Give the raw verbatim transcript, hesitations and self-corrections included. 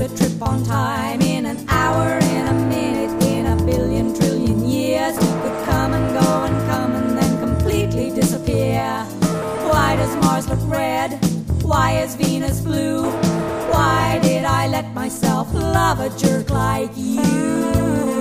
a trip on time. In an hour, in a minute, in a billion trillion years, we could come and go and come and then completely disappear. Why does Mars look red? Why is Venus blue? Why did I let myself love a jerk like you?